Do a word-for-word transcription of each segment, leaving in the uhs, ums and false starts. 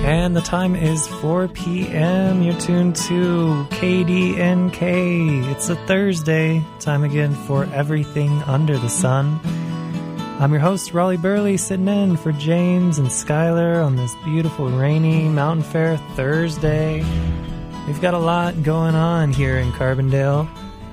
And the time is four p.m. You're tuned to K D N K. It's a Thursday. Time again for Everything Under the Sun. I'm your host, Raleigh Burley, sitting in for James and Skylar on this beautiful, rainy Mountain Fair Thursday. We've got a lot going on here in Carbondale.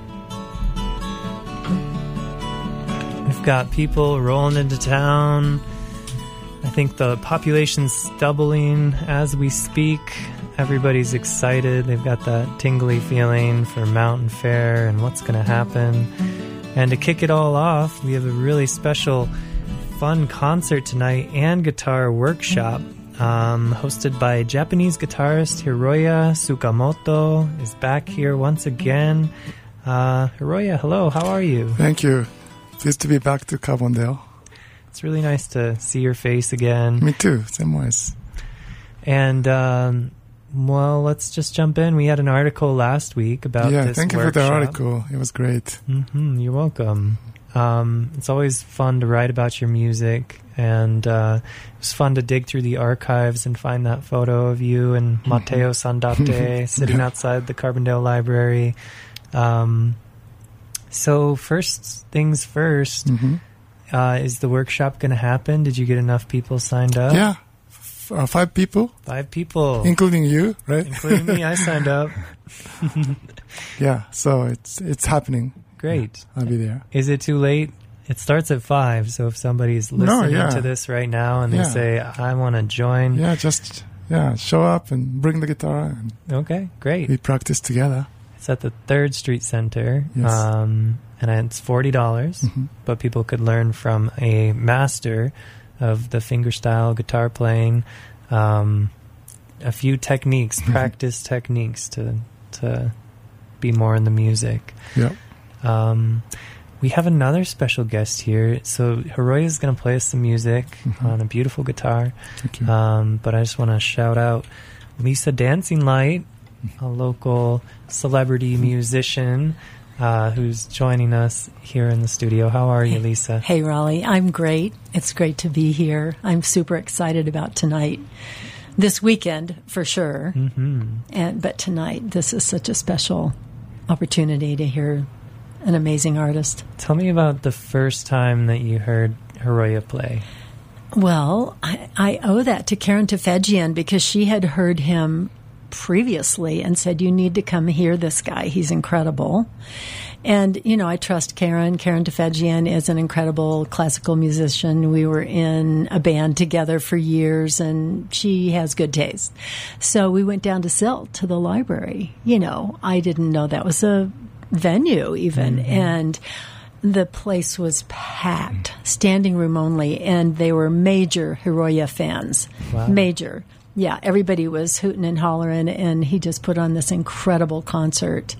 We've got people rolling into town. I think the population's doubling as we speak. Everybody's excited. They've got that tingly feeling for Mountain Fair and what's going to happen. And to kick it all off, we have a really special, fun concert tonight and guitar workshop um, hosted by Japanese guitarist Hiroya Tsukamoto is back here once again. Uh, Hiroya, hello. How are you? Thank you. Pleased to be back to Carbondale. It's really nice to see your face again. Me too, same ways. And, um, well, let's just jump in. We had an article last week about yeah, this thank workshop. you for the article. It was great. Mm-hmm, you're welcome. Um, it's always fun to write about your music, and uh, it was fun to dig through the archives and find that photo of you and Matteo Sandate sitting yeah. outside the Carbondale Library. Um, so first things first... Mm-hmm. Uh, is the workshop going to happen? Did you get enough people signed up? Yeah, F- uh, five people. Five people. Including you, right? Including me, I signed up. Yeah, so it's it's happening. Great. I'll be there. Is it too late? It starts at five, so if somebody's listening no, yeah. to this right now and they yeah. say, I want to join. Yeah, just yeah, show up and bring the guitar. And okay, great. we practice together. It's at the Third Street Center. Yes. Um, and it's forty dollars, mm-hmm. but people could learn from a master of the fingerstyle guitar playing, um, a few techniques, mm-hmm. practice techniques to to be more in the music. Yeah. Um, we have another special guest here. So Hiroya is going to play us some music mm-hmm. on a beautiful guitar. Thank you. Um, but I just want to shout out Lisa Dancing Light, a local celebrity musician. Uh, who's joining us here in the studio. How are you, Lisa? Hey, Raleigh. I'm great. It's great to be here. I'm super excited about tonight. This weekend, for sure. Mm-hmm. And But tonight, this is such a special opportunity to hear an amazing artist. Tell me about the first time that you heard Hiroya play. Well, I, I owe that to Karen Tefedjian because she had heard him previously and said, you need to come hear this guy. He's incredible. And, you know, I trust Karen. Karen Tefedjian is an incredible classical musician. We were in a band together for years, and she has good taste. So we went down to Silt, to the library. You know, I didn't know that was a venue even. Mm-hmm. And the place was packed, standing room only, and they were major Hiroya fans. Wow. Major. Yeah, everybody was hooting and hollering, and he just put on this incredible concert.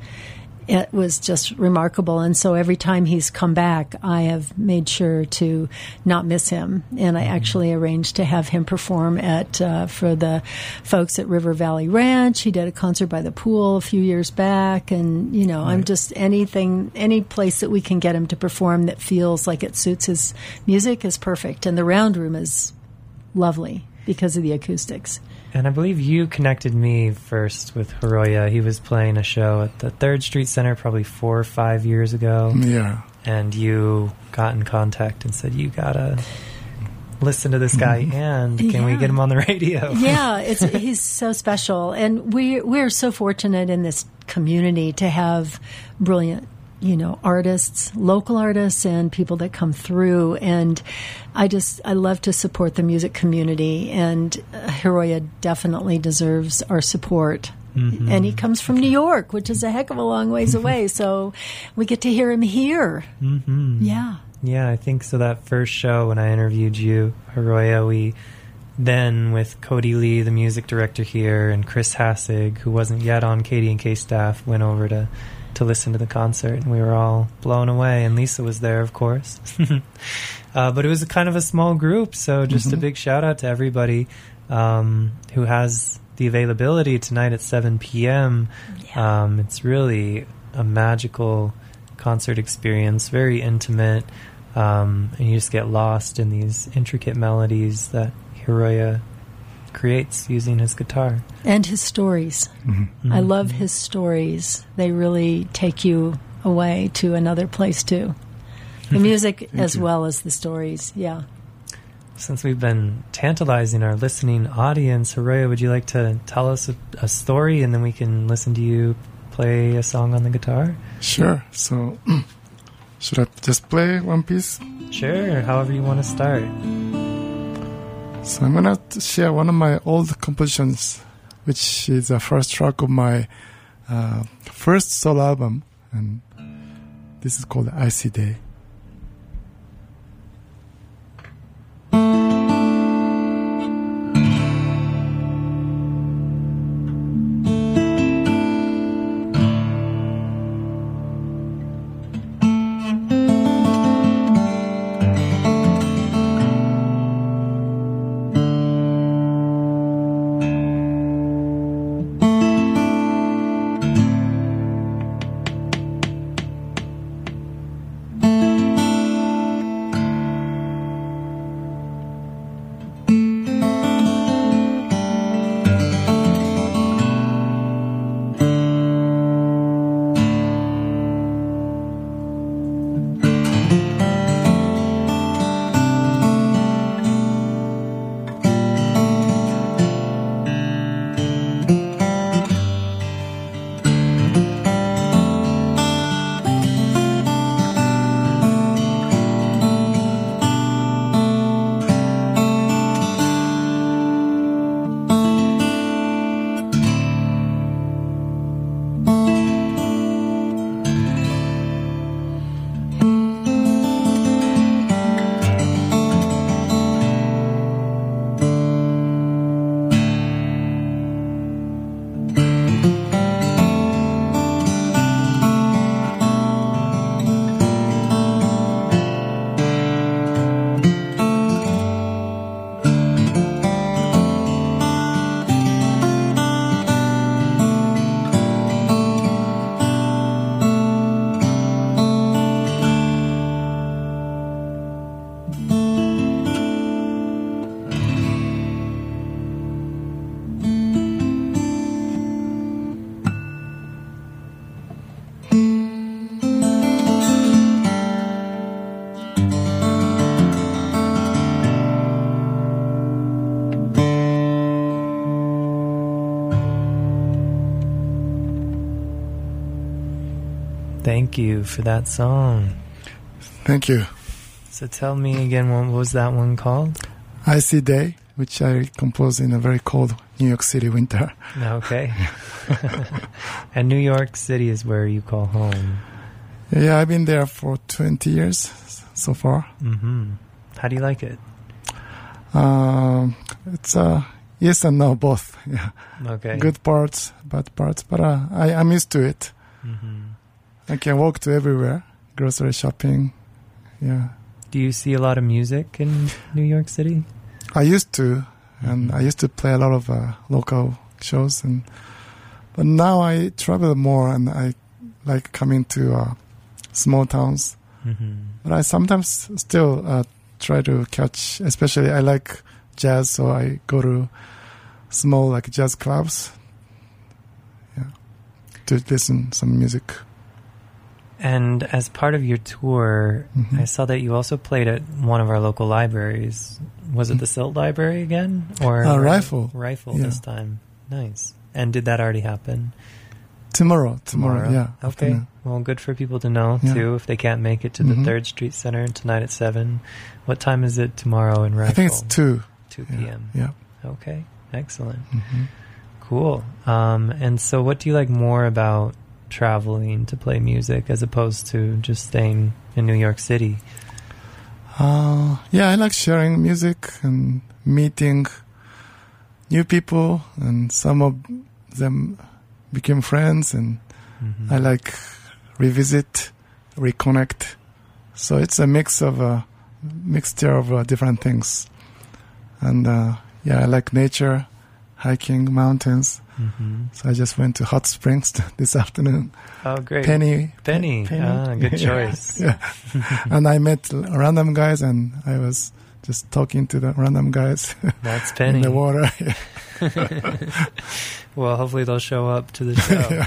It was just remarkable, and so every time he's come back, I have made sure to not miss him, and I actually arranged to have him perform at uh, for the folks at River Valley Ranch. He did a concert by the pool a few years back, and, you know, right. I'm just anything, any place that we can get him to perform that feels like it suits his music is perfect, and the Round Room is lovely because of the acoustics. And I believe you connected me first with Hiroya. He was playing a show at the Third Street Center probably four or five years ago. Yeah. And you got in contact and said, you gotta listen to this guy, and can yeah. we get him on the radio? Yeah, it's he's so special. And we, we're so fortunate in this community to have brilliant, you know, artists, local artists, and people that come through. And I just, I love to support the music community, and Hiroya definitely deserves our support. Mm-hmm. And he comes from New York, which is a heck of a long ways away, so we get to hear him here. Mm-hmm. Yeah. Yeah, I think so. That first show when I interviewed you, Hiroya, we then with Cody Lee, the music director here, and Chris Hassig, who wasn't yet on K D N K staff, went over to to listen to the concert, and we were all blown away, and Lisa was there, of course. uh, but it was a kind of a small group, so just mm-hmm. a big shout out to everybody um, who has the availability tonight at seven p.m. Yeah. Um, it's really a magical concert experience, very intimate, um, and you just get lost in these intricate melodies that Hiroya creates using his guitar. And his stories. Mm-hmm. I love his stories. They really take you away to another place, too. The music as you. well as the stories, yeah. Since we've been tantalizing our listening audience, Hiroyo, would you like to tell us a, a story and then we can listen to you play a song on the guitar? Sure. So, should I just play one piece? Sure, however you want to start. So I'm going to share one of my old compositions, which is the first track of my uh, first solo album. And this is called Icy Day. Thank you for that song. Thank you. So tell me again, what was that one called? Icy Day, which I composed in a very cold New York City winter. Okay. And New York City is where you call home. Yeah, I've been there for twenty years so far. Mm-hmm. How do you like it? Um, it's uh, yes and no, both. Yeah. Okay. Good parts, bad parts, but uh, I, I'm used to it. Mm-hmm. I can walk to everywhere, grocery shopping. Yeah. Do you see a lot of music in New York City? I used to, and Mm-hmm. I used to play a lot of uh, local shows, and but now I travel more, and I like coming to uh, small towns. Mm-hmm. But I sometimes still uh, try to catch, especially I like jazz, so I go to small like jazz clubs, yeah, to listen some music. And as part of your tour, Mhm. I saw that you also played at one of our local libraries. Was it the Silt Library again? Or Uh, Rifle. Rifle Yeah. this time. Nice. And did that already happen? Tomorrow, tomorrow, yeah. Okay. afternoon. Well, good for people to know, Yeah. too, if they can't make it to the Mhm. third Street Center tonight at seven. What time is it tomorrow in Rifle? I think it's two. two Yeah. p.m. Yeah. Okay. Excellent. hmm Cool. Um, and so what do you like more about traveling to play music as opposed to just staying in New York City? Uh, yeah, I like sharing music and meeting new people, and some of them became friends, and Mhm. I like revisit, reconnect. So it's a mix of a mixture of uh, different things. And uh, yeah, I like nature, hiking, mountains. Mhm. So I just went to Hot Springs this afternoon. Oh, great. Penny. Penny. Penny. Ah, good Yeah. choice. Yeah. And I met random guys, and I was just talking to the random guys That's Penny. in the water. Well, hopefully they'll show up to the show. Yeah.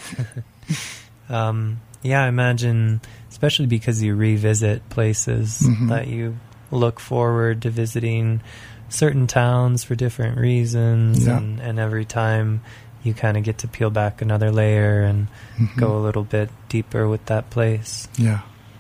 um, yeah, I imagine, especially because you revisit places Mhm. that you look forward to visiting certain towns for different reasons, Yeah. and, and every time you kind of get to peel back another layer and Mhm. go a little bit deeper with that place. Yeah.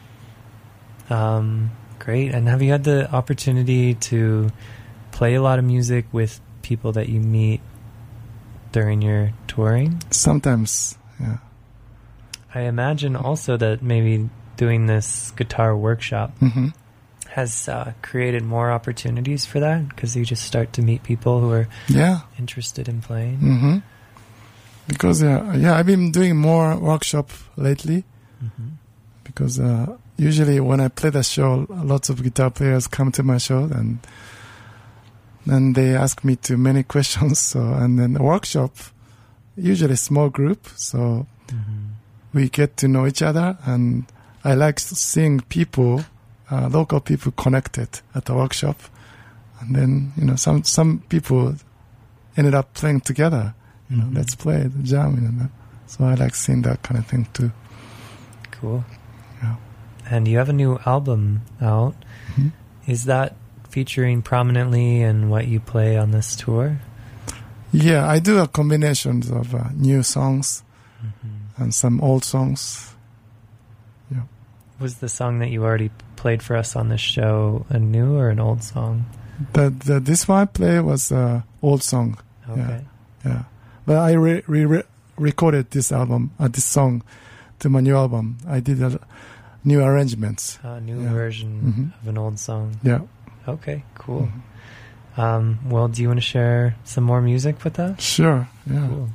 Um, great. And have you had the opportunity to play a lot of music with people that you meet during your touring? Sometimes, yeah. I imagine also that maybe doing this guitar workshop hmm has uh, created more opportunities for that, because you just start to meet people who are Yeah. interested in playing. hmm Because, uh, yeah, I've been doing more workshop lately Mhm. because uh, usually when I play the show, lots of guitar players come to my show and then they ask me too many questions. So, and then the workshop, usually small group, so Mhm. we get to know each other, and I like seeing people, uh, local people connected at the workshop. And then, you know, some, some people ended up playing together. You know, Mhm. let's play, jam, you know. So I like seeing that kind of thing too. Cool. Yeah. And you have a new album out. Mhm. Is that featuring prominently in what you play on this tour? Yeah, I do a combination of uh, new songs Mm-hmm. and some old songs. Was the song that you already played for us on this show a new or an old song? The, the this one I play was an old song. Okay. Yeah, but I re, re, re- recorded this album, uh, this song, to my new album. I did a new arrangements. A new Yeah. version Mhm. of an old song. Yeah. Okay, cool. Mhm. Um, well, do you want to share some more music with us? Sure. Yeah. Cool.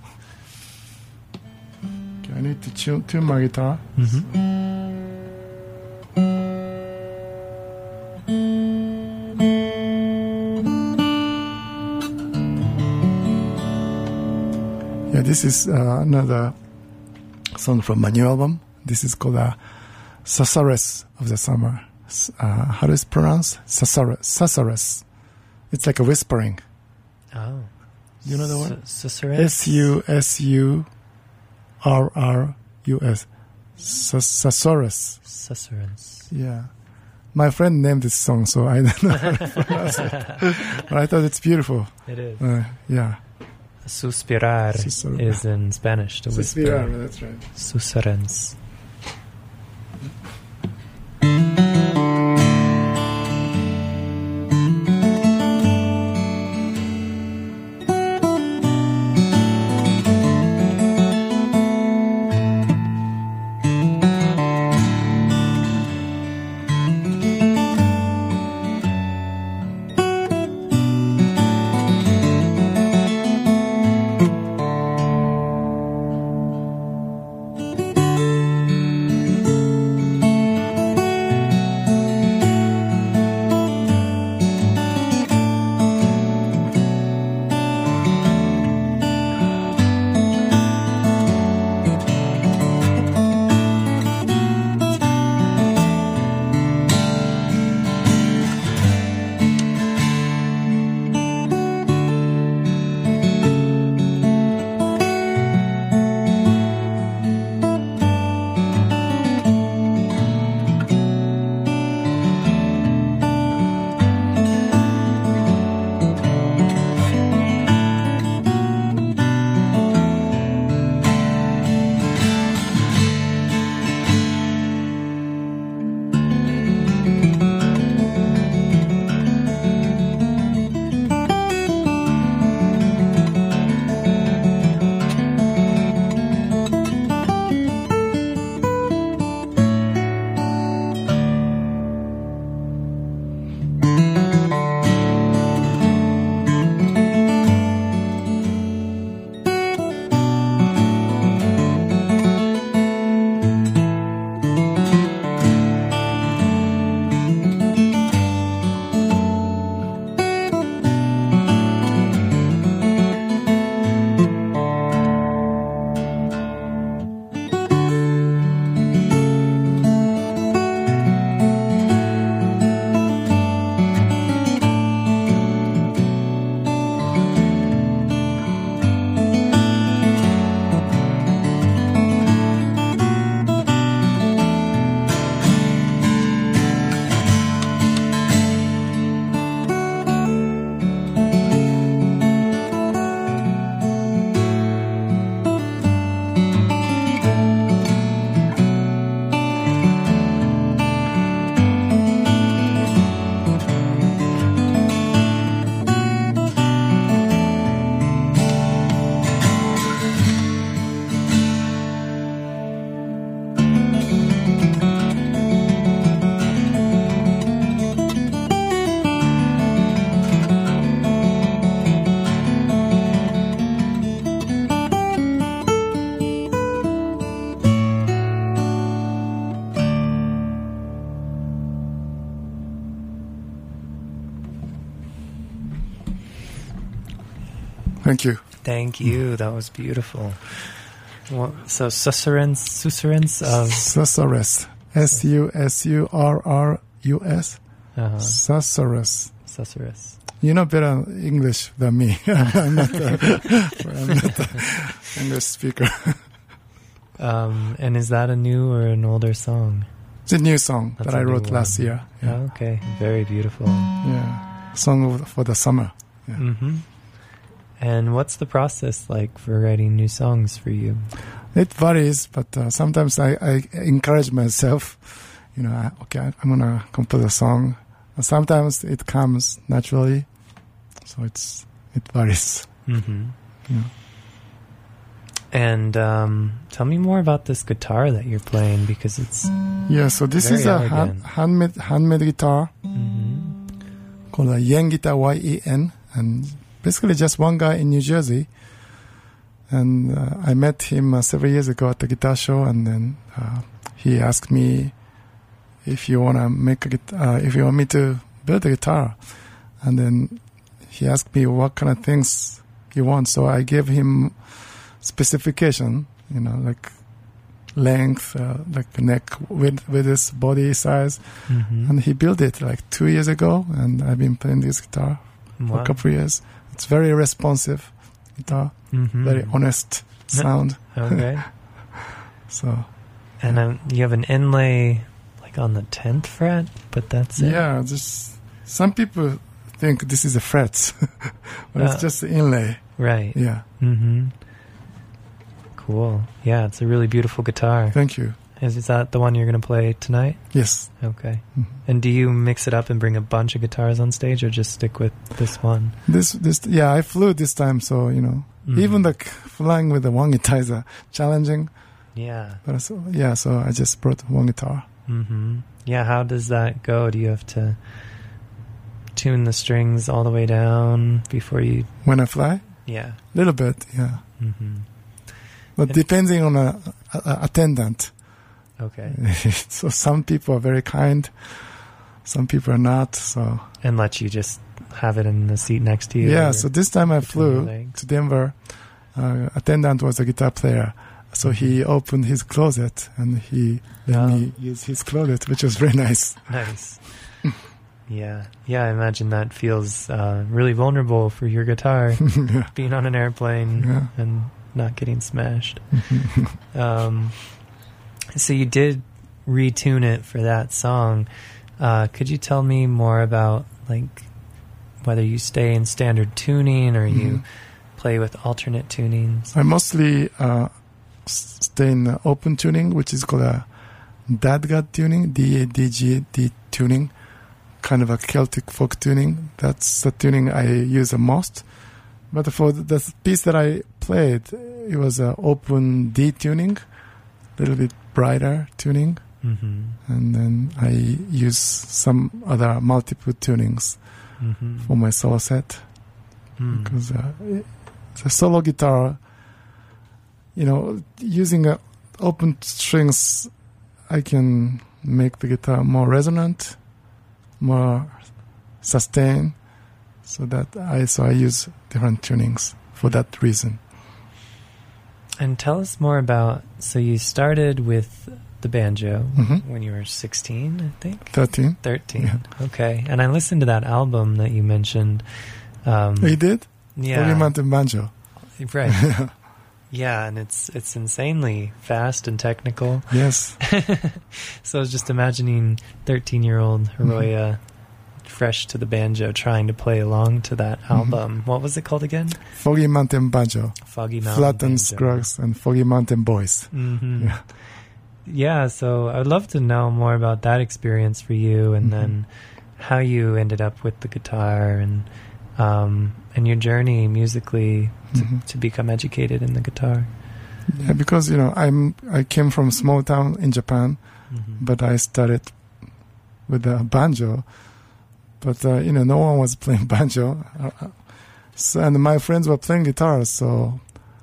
Okay, I need to tune, tune my guitar. Mm-hmm. Yeah, this is uh, another song from my new album. This is called uh, Susurrus of the Summer. S- Uh, how do you pronounce? Susurrus. Susurrus. It's like a whispering. Oh. You know the word? Su- Susurrus? S U S U R R U S. Sus- Susurrus. Susurrus. Yeah. My friend named this song, so I don't know how to pronounce it. But I thought it's beautiful. It is. Uh, yeah. Suspirar Susur- is in Spanish to whisper. Suspirar, that's right. Susurrens. Thank you. Thank you. That was beautiful. Well, so susurrance, susurrance of Susurrus. S U S U R R U S. uh-huh. Susurrus. Susurrus. You know better English than me. I'm not the, I'm not the English speaker. Um, and is that a new or an older song? It's a new song That's that a I new wrote one. last year. Yeah. Oh, okay, very beautiful. yeah. Song for the summer. Yeah. hmm And what's the process like for writing new songs for you? It varies, but uh, sometimes I, I encourage myself, you know, I, okay, I'm going to compose a song. And sometimes it comes naturally, so it's it varies. Mm-hmm. Yeah. And um, tell me more about this guitar that you're playing, because it's Yeah, so this Very is a elegant. hand, handmade, handmade guitar mhm. called a Yen guitar, Y E N, and basically just one guy in New Jersey. And uh, I met him uh, several years ago at the guitar show, and then uh, he asked me if you want to make a guitar, uh, if you want me to build a guitar. And then he asked me what kind of things he wants. So I gave him specification, you know, like length, uh, like neck width, with his body size. Mhm. And he built it like two years ago, and I've been playing this guitar for Wow. a couple of years. It's very responsive guitar, Mhm. very honest sound. Okay. So And um, you have an inlay like on the tenth fret, but that's it. yeah, just some people think this is a frets, but Uh, it's just the inlay. Right. Yeah, Mm-hmm. Cool. Yeah, it's a really beautiful guitar. thank you. Is, is that the one you're going to play tonight? Yes. Okay. Mhm. And do you mix it up and bring a bunch of guitars on stage, or just stick with this one? This, this, yeah, I flew this time, so you know, Mhm. even like flying with the one guitar is uh, challenging. Yeah. But so, yeah, so I just brought one guitar. Mm-hmm. Yeah, how does that go? Do you have to tune the strings all the way down before you... When I fly, Yeah. a little bit, yeah. Mm-hmm. But And- depending on a, a, a attendant. Okay. So some people are very kind, some people are not. So And let you just have it in the seat next to you? yeah, or so this time I between your flew legs? to Denver. Uh, attendant was a guitar player, so he opened his closet and he let Oh. me use his closet, which was very nice. Nice. Yeah. Yeah, I imagine that feels uh, really vulnerable for your guitar, Yeah. being on an airplane Yeah. and not getting smashed. um, so you did retune it for that song. Uh, could you tell me more about like whether you stay in standard tuning or you Mhm. play with alternate tunings? I mostly uh, s- stay in uh, open tuning, which is called a Dadgad tuning, D A D G D tuning, kind of a Celtic folk tuning. That's the tuning I use the most. But for the the piece that I played, it was an open D tuning, a little bit brighter tuning. Mm-hmm. And then I use some other multiple tunings Mm-hmm. for my solo set. Mm. Because uh, it- the solo guitar, you know, using uh, open strings, I can make the guitar more resonant, more sustained. So that I so I use different tunings for that reason. And tell us more about, so you started with the banjo Mhm. when you were sixteen, I think? Thirteen. thirteen. Yeah. Okay. And I listened to that album that you mentioned. Um, You did? yeah. Holy Mountain Banjo. Right. Yeah, and it's it's insanely fast and technical. Yes. So I was just imagining thirteen-year-old Hiroya fresh to the banjo trying to play along to that album. What was it called again? Foggy Mountain Banjo. Foggy Mountain Flattened Banjo. Scruggs and Foggy Mountain Boys. Mm-hmm. Yeah. Yeah, so I'd love to know more about that experience for you, and Mhm. then how you ended up with the guitar, and um, and your journey musically to, Mhm. to become educated in the guitar. Yeah, because you know I'm I came from a small town in Japan, Mm-hmm. but I started with the banjo. But uh, you know, no one was playing banjo, uh, uh, so, and my friends were playing guitar. So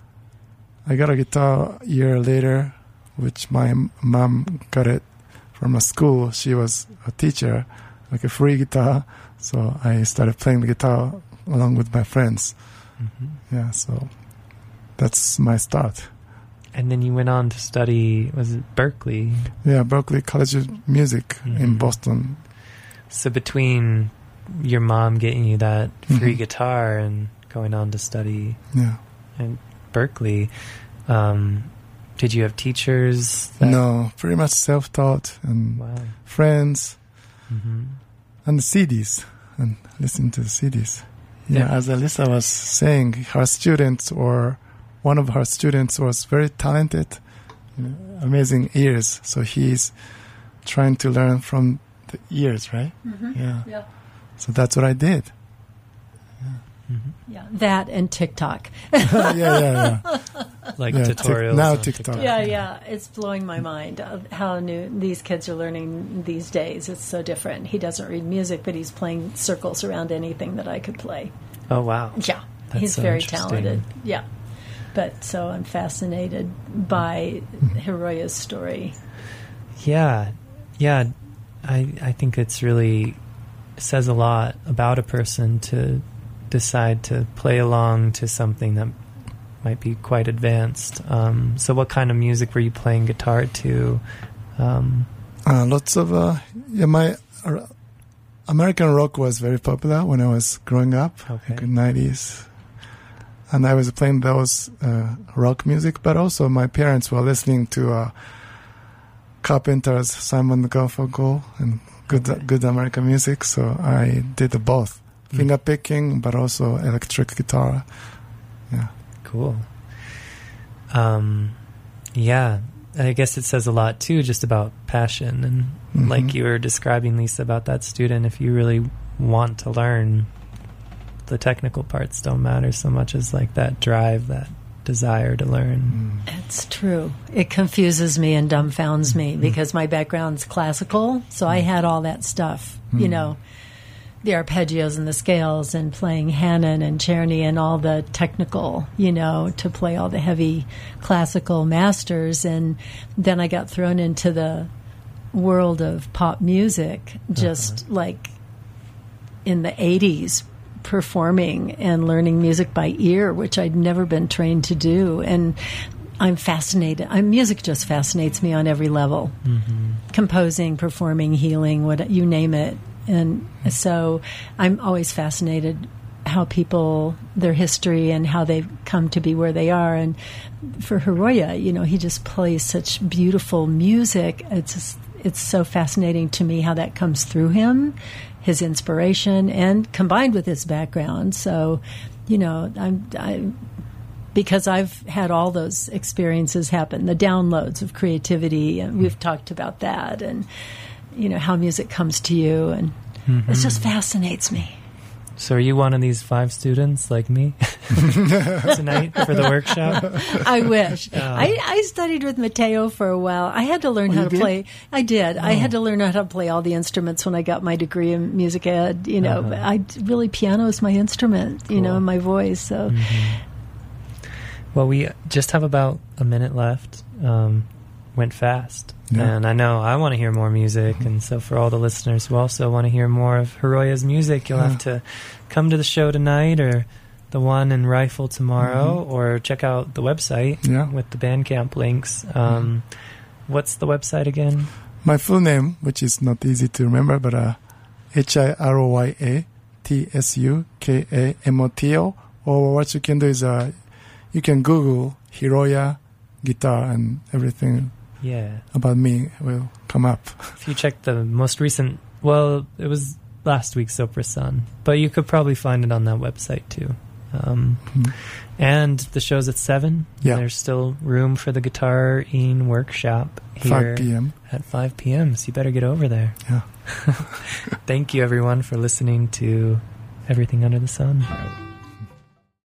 I got a guitar a year later, which my m- mom got it from a school. She was a teacher, like a free guitar. So I started playing the guitar along with my friends. Mm-hmm. Yeah, so that's my start. And then you went on to study, was it Berkeley? Yeah, Berkeley College of Music mm-hmm. in Boston. So between your mom getting you that free mm-hmm. guitar and going on to study yeah. in Berkeley, um, did you have teachers? That no, pretty much self-taught and wow. friends mm-hmm. and the C Ds and listening to the C Ds. Yeah, yeah, as Alyssa was saying, her students or one of her students was very talented, you know, amazing ears. So he's trying to learn from the ears, right? Mm-hmm. Yeah. yeah. So that's what I did. Yeah. Mm-hmm. Yeah. That and TikTok. yeah, yeah, yeah. Like yeah, tutorials. Tic- now TikTok. TikTok. Yeah, yeah. It's blowing my mind uh, how new these kids are learning these days. It's so different. He doesn't read music, but he's playing circles around anything that I could play. Oh, wow. Yeah. That's he's so very interesting. talented. Yeah. But so I'm fascinated by Hiroya's story. Yeah. Yeah. I I think it's really says a lot about a person to decide to play along to something that might be quite advanced. Um, so what kind of music were you playing guitar to? Um, uh, lots of, uh, yeah, my uh, American rock was very popular when I was growing up, okay. like in the nineties. And I was playing those uh, rock music, but also my parents were listening to uh, Carpenters, Simon and Garfunkel, and good okay. good American music. So I did both, mm. finger picking, but also electric guitar. Yeah. Cool. Um, yeah, I guess it says a lot too, just about passion and mm-hmm. like you were describing, Lisa, about that student. If you really want to learn, the technical parts don't matter so much as like that drive, that desire to learn. Mm. It's true. It confuses me and dumbfounds me mm. because my background's classical, so mm. I had all that stuff, mm. you know, the arpeggios and the scales and playing Hanon and Czerny and all the technical, you know, to play all the heavy classical masters. And then I got thrown into the world of pop music, just uh-huh. like in the eighties, performing and learning music by ear, which I'd never been trained to do. And I'm fascinated. I'm, music just fascinates me on every level. Mm-hmm. Composing, performing, healing, what you name it. And so I'm always fascinated how people, their history and how they've come to be where they are. And for Hiroya, you know, he just plays such beautiful music. It's just, it's so fascinating to me how that comes through him, his inspiration, and combined with his background. So, you know, I'm, I, because I've had all those experiences happen, the downloads of creativity, and we've talked about that, and you know, how music comes to you, and mm-hmm. it just fascinates me. So are you one of these five students like me tonight for the workshop? I wish. Uh, I, I studied with Matteo for a while. I had to learn oh, how to did? play. I did. Oh. I had to learn how to play all the instruments when I got my degree in music ed. You know, uh-huh. I really, piano is my instrument, you cool. know, my voice. So, mm-hmm. Well, we just have about a minute left. Um, went fast. Yeah. And I know I want to hear more music, mm-hmm. and so for all the listeners who also want to hear more of Hiroya's music, you'll yeah. have to come to the show tonight or the one in Rifle tomorrow, mm-hmm. or check out the website yeah. with the Bandcamp links. Um, mm-hmm. What's the website again? My full name, which is not easy to remember, but uh, H I R O Y A T S U K A M O T O, or what you can do is uh, you can Google Hiroya guitar and everything. Yeah. About me will come up. If you check the most recent, well, it was last week's Sopra Sun, but you could probably find it on that website too. Um, mm-hmm. And the show's at seven. Yeah. There's still room for the Guitar-ing workshop here five p.m. at five p.m. So you better get over there. Yeah. Thank you, everyone, for listening to Everything Under the Sun.